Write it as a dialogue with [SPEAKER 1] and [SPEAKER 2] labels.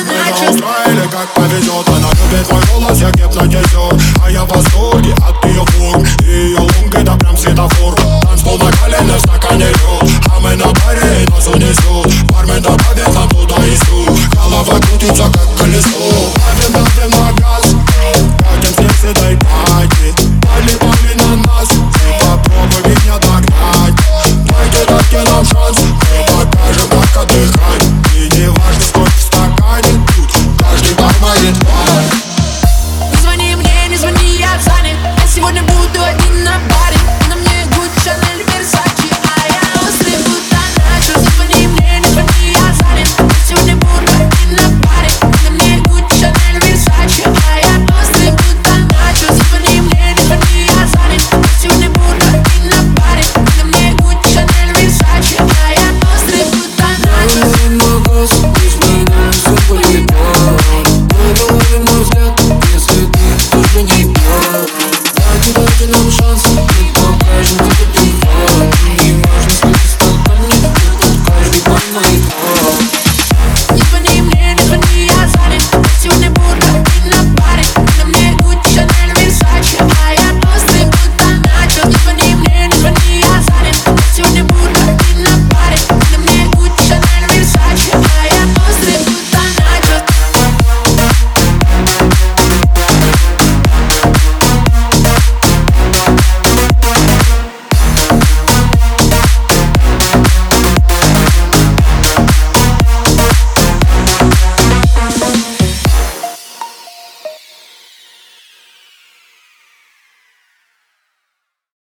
[SPEAKER 1] Устроили, как повезет. Она любит мой голос, я гипно несет. А я в восторге от ее форм. И ее лунг, это прям светофор. Танцпол на колене, в стакане лед. А мы на баре, и нас унесет. Бармен добавит нам туда и сюда. Голова крутится, как колесо.